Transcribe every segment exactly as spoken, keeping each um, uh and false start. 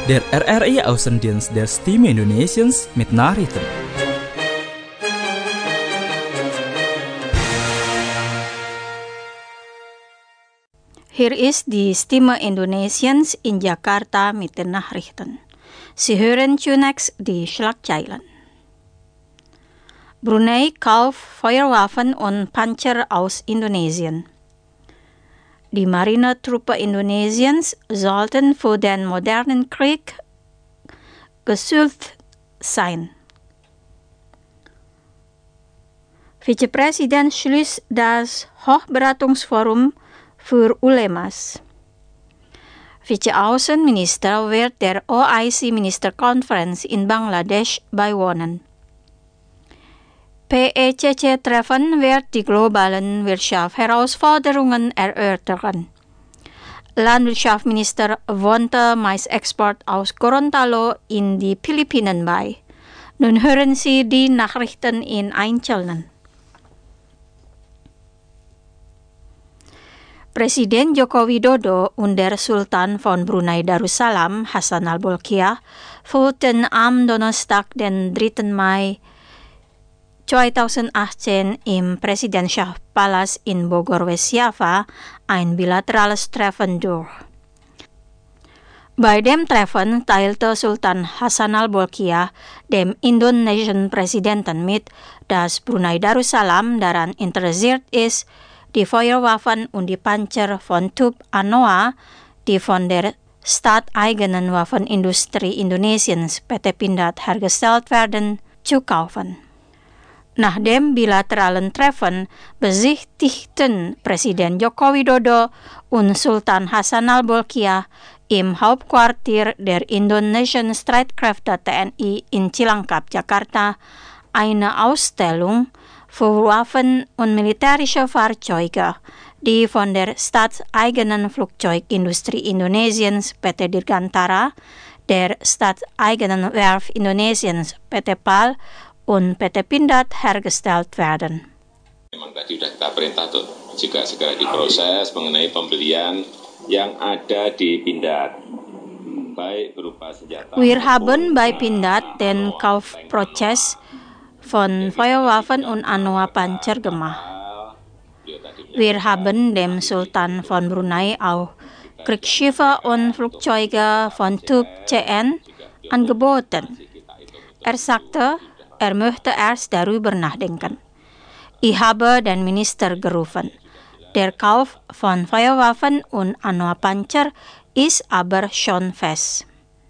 Der R R I Außendienst der Stimme Indonesiens mit Nachrichten. Hier ist die Stimme Indonesiens in Jakarta mit den Nachrichten. Sie hören zunächst die Schlagzeilen. Brunei kauft Feuerwaffen und Panzer aus Indonesien. Die Marinetruppen Indonesiens sollten für den modernen Krieg geschult sein. Vizepräsident schließt das Hochberatungsforum für Ulemas. Vize-Außenminister wird der O I C-Ministerkonferenz in Bangladesch beiwohnen. P E C C-Treffen wird die globalen Wirtschaftsherausforderungen erörtern. Landwirtschaftsminister wohnte Maisexport aus Gorontalo in die Philippinen bei. Nun hören Sie die Nachrichten in Einzelnen. Presiden Joko Widodo und der Sultan von Brunei Darussalam, Hassan al-Bolkiah, führten am Donnerstag, den dritten Mai zweitausendachtzehn im Präsidentschaftspalast in Bogor, West Java ein bilaterales Treffen durch. Bei dem Treffen teilte Sultan Hassan al-Bolkiah dem indonesischen Präsidenten mit, dass Brunei Darussalam daran interessiert ist, die Feuerwaffen und die Panzer von Typ Anoa, die von der staateigenen Waffenindustrie Indonesiens P T Pindad hergestellt werden, zu kaufen. Nach dem bilateralen Treffen besichtigten Presiden Joko Widodo und Sultan Hassan al-Bolkiah im Hauptquartier der indonesischen Streitkräfte T N I in Cilangkap, Jakarta, eine Ausstellung für Waffen und militärische Fahrzeuge, die von der staatseigenen Flugzeugindustrie Indonesiens P T Dirgantara, der staatseigenen Werft Indonesiens P T PAL und P T Pindad hergestellt werden. Memang tadi sudah kita perintah tuh juga segera diproses mengenai pembelian yang ada di Pindad, baik berupa senjata. Wir haben bei Pindad den Kaufprozess von Feuerwaffen und Anoa-Panzer gemacht. Wir haben dem Sultan von Brunei auch Kriegsschiffe und Flugzeuge von Typ C N angeboten. Er sagte, er möchte erst darüber nachdenken. Ich habe den Minister gerufen. Der Kauf von Feuerwaffen und Anoa-Panzer ist aber schon fest.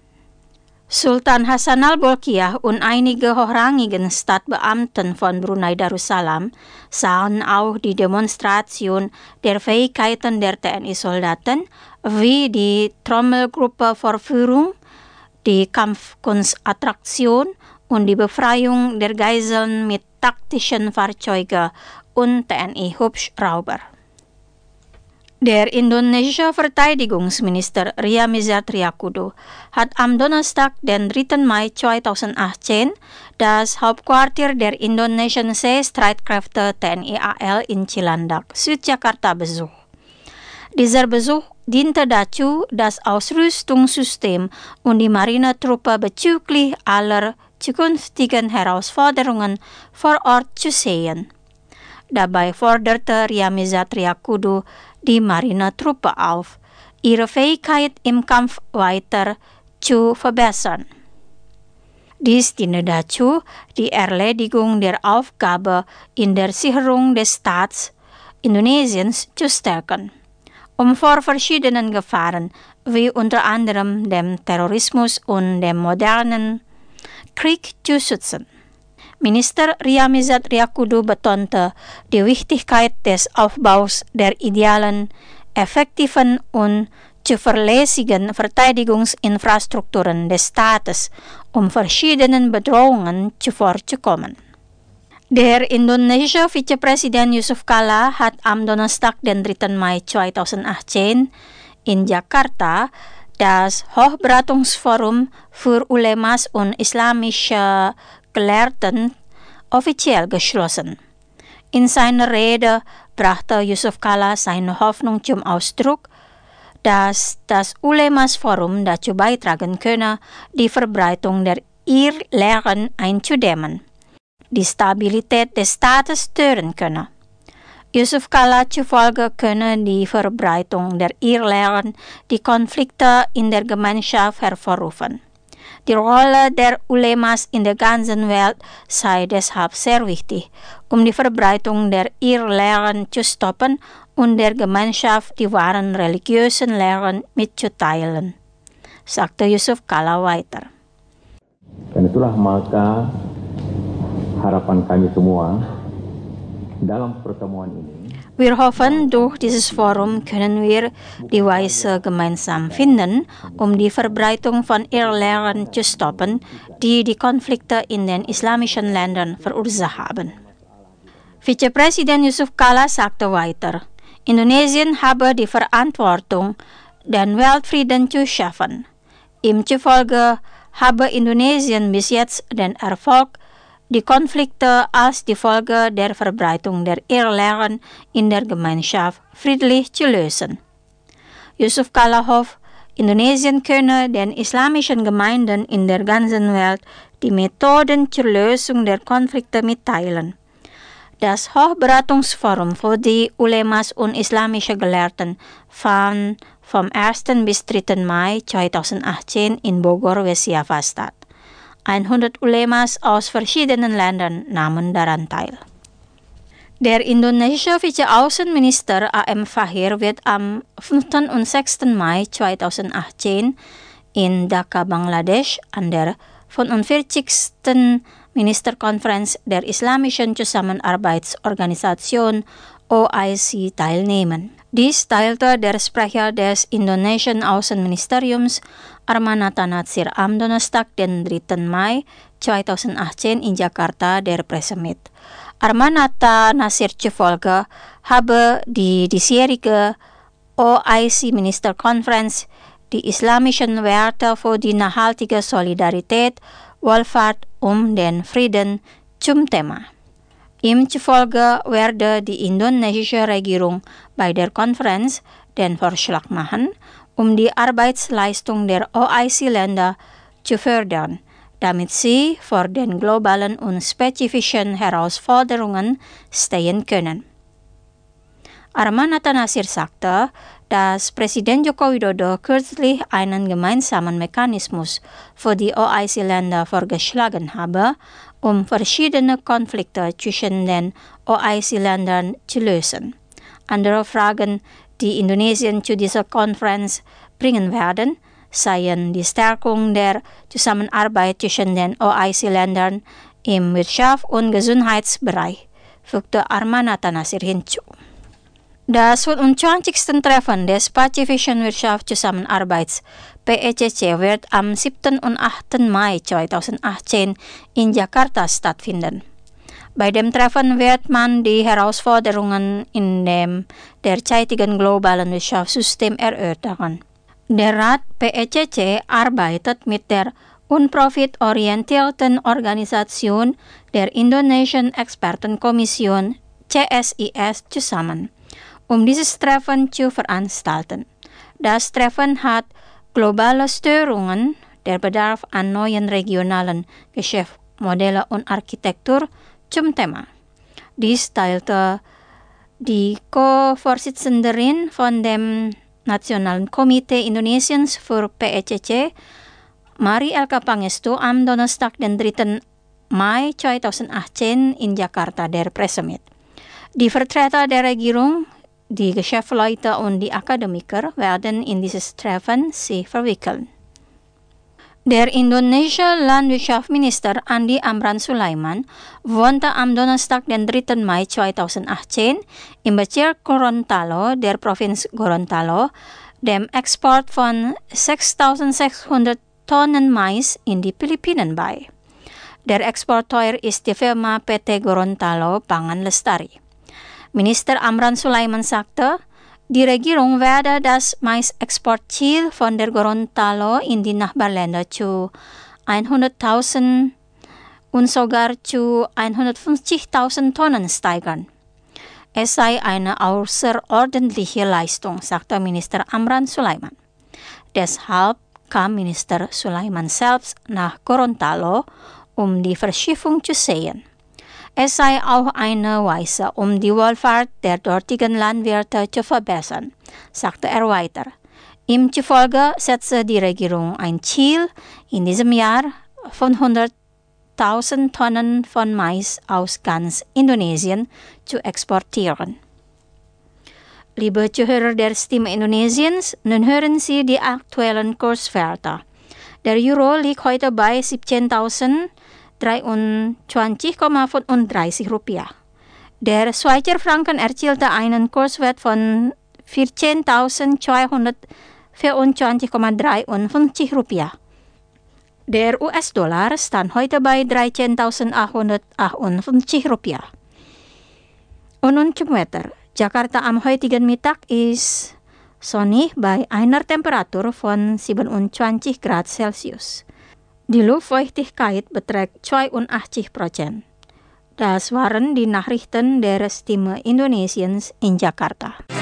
Sultan Hassan al-Bolkiah und einige hochrangigen Staatsbeamten von Brunei Darussalam sahen auch die Demonstration der Fähigkeiten der T N I-Soldaten wie die Trommelgruppe-Vorführung, die Kampfkunstattraktion und die Befreiung der Geiseln mit taktischen Fahrzeugen und T N I-Hubschrauber. Der indonesische Verteidigungsminister Ryamizard Riyakudu hat am Donnerstag, den dritten Mai zweitausendachtzehn, das Hauptquartier der indonesischen Seestreitkräfte T N I A L in Cilandak, Südjakarta besucht. Dieser Besuch diente dazu, das Ausrüstungssystem und die Marinetruppe bezüglich aller zukünftigen Herausforderungen vor Ort zu sehen. Dabei forderte Ryamizard Riyakudu die Marinetruppe auf, ihre Fähigkeit im Kampf weiter zu verbessern. Dies diene dazu, die Erledigung der Aufgabe in der Sicherung des Staats Indonesiens zu stärken, um vor verschiedenen Gefahren wie unter anderem dem Terrorismus und dem modernen Krieg zu schützen. Minister Ryamizard Riyakudu betonte die Wichtigkeit des Aufbaus der idealen, effektiven und zuverlässigen Verteidigungsinfrastrukturen des Staates, um verschiedenen Bedrohungen zuvorzukommen. Der indonesische Vizepräsident Yusuf Kala hat am Donnerstag, den dritten Mai zweitausendachtzehn, in Jakarta das Hochberatungsforum für Ulemas und islamische Gelehrten offiziell geschlossen. In seiner Rede brachte Yusuf Kala seine Hoffnung zum Ausdruck, dass das Ulemasforum dazu beitragen könne, die Verbreitung der Irrlehren einzudämmen, die Stabilität des Staates stören könne. Yusuf Kala zufolge könne die Verbreitung der Irrlehren die Konflikte in der Gemeinschaft hervorrufen. Die Rolle der Ulemas in der ganzen Welt sei deshalb sehr wichtig, um die Verbreitung der Irrlehren zu stoppen und der Gemeinschaft die wahren religiösen Lehren mitzuteilen, sagte Yusuf Kala weiter. Dan itulah maka harapan kami semua dalam pertemuan ini. Wir hoffen, durch dieses Forum können wir die Weise gemeinsam finden, um die Verbreitung von Irrlehren zu stoppen, die die Konflikte in den islamischen Ländern verursacht haben. Vizepräsident Yusuf Kala sagte weiter, Indonesien habe die Verantwortung, den Weltfrieden zu schaffen. Ihm zufolge habe Indonesien bis jetzt den Erfolg, die Konflikte als die Folge der Verbreitung der Irrlehren in der Gemeinschaft friedlich zu lösen. Yusuf Kala hofft, Indonesien könne den islamischen Gemeinden in der ganzen Welt die Methoden zur Lösung der Konflikte mitteilen. Das Hochberatungsforum für die Ulemas und islamische Gelehrten fand vom ersten bis dritten Mai zweitausendachtzehn in Bogor, West Java statt. hundert Ulemas aus verschiedenen Ländern nahmen daran teil. Der indonesische Vize-Außenminister A M Fahir wird am fünften und sechsten Mai zweitausendachtzehn in Dhaka, Bangladesch an der fünfundvierzigsten Ministerkonferenz der Islamischen Zusammenarbeitsorganisation O I C teilnehmen. Dies teilte der Sprecher des indonesischen Außenministeriums Armanata Natsir am Donnerstag, den dritten Mai zweitausendachtzehn in Jakarta der Presse mit. Armanata Natsir zufolge habe die diesjährige O I C-Ministerkonferenz die islamischen Werte für die nachhaltige Solidarität, Wohlfahrt und den Frieden zum Thema. Ihm zufolge werde die indonesische Regierung bei der Konferenz den Vorschlag machen, um die Arbeitsleistung der O I C-Länder zu fördern, damit sie vor den globalen und spezifischen Herausforderungen stehen können. Armanata Natsir sagte, dass Präsident Joko Widodo kürzlich einen gemeinsamen Mechanismus für die O I C-Länder vorgeschlagen habe, um verschiedene Konflikte zwischen den O I C-Ländern zu lösen. Andere Fragen, die Indonesien zu dieser Konferenz bringen werden, seien die Stärkung der Zusammenarbeit zwischen den O I C-Ländern im Wirtschafts- und Gesundheitsbereich, fügte Armanata Natsir hinzu. Das fünfundzwanzigste Treffen des Pazifischen Wirtschaftszusammenarbeits P E C C wird am siebten und achten Mai zweitausendachtzehn in Jakarta stattfinden. Bei dem Treffen wird man die Herausforderungen in dem derzeitigen globalen Wirtschaftssystem erörtern. Der Rat P E C C arbeitet mit der unprofitorientierten Organisation der Indonesian Expertenkommission C S I S zusammen, um dieses Treffen zu veranstalten. Das Treffen hat globale Störungen, der Bedarf an neuen regionalen Geschäftsmodellen und Architektur zum Thema. Dies teilte die Co-Vorsitzenderin von dem Nationalen Komitee Indonesiens für P E C C, Mari Elka Pangestu, am Donnerstag, den dritten Mai zweitausendachtzehn in Jakarta der Presse mit. Die Vertreter der Regierung, die Geschäftsleute und die Akademiker werden in dieses Treffen sich verwickeln. Der indonesische Landwirtschaftsminister Andi Amran Sulaiman wohnte am Donnerstag, den dritten Mai zweitausendachtzehn im Bezirk Gorontalo der Provinz Gorontalo dem Export von sechstausendsechshundert Tonnen Mais in die Philippinen bei. Der Exporteur ist die Firma P T Gorontalo Pangan Lestari. Minister Amran Sulaiman sagte, die Regierung werde das Mais-Exportziel von der Gorontalo in die Nachbarländer zu hunderttausend und sogar zu hundertfünfzigtausend Tonnen steigern. Es sei eine außerordentliche Leistung, sagte Minister Amran Sulaiman. Deshalb kam Minister Sulaiman selbst nach Gorontalo, um die Verschiffung zu sehen. Es sei auch eine Weise, um die Wohlfahrt der dortigen Landwirte zu verbessern, sagte er weiter. Ihm zufolge setzte die Regierung ein Ziel, in diesem Jahr fünfhunderttausend Tonnen von Mais aus ganz Indonesien zu exportieren. Liebe Zuhörer der Stimme Indonesiens, nun hören Sie die aktuellen Kurswerte. Der Euro liegt heute bei siebzehntausenddreiundzwanzig Komma fünfunddreißig Rupiah. Der Schweizer Franken erzielte einen Kurswert von vierzehntausendzweihundertvierundzwanzig Komma dreiundfünfzig Rupiah. Der U S-Dollar stand heute bei dreizehntausendachthundertachtundfünfzig Rupiah. Und nun zum Wetter. Jakarta am heutigen Mittag ist sonnig bei einer Temperatur von siebenundzwanzig Grad Celsius. Die Luftfeuchtigkeit beträgt zweiundachtzig Prozent. Das waren die Nachrichten der Stimme Indonesiens in Jakarta.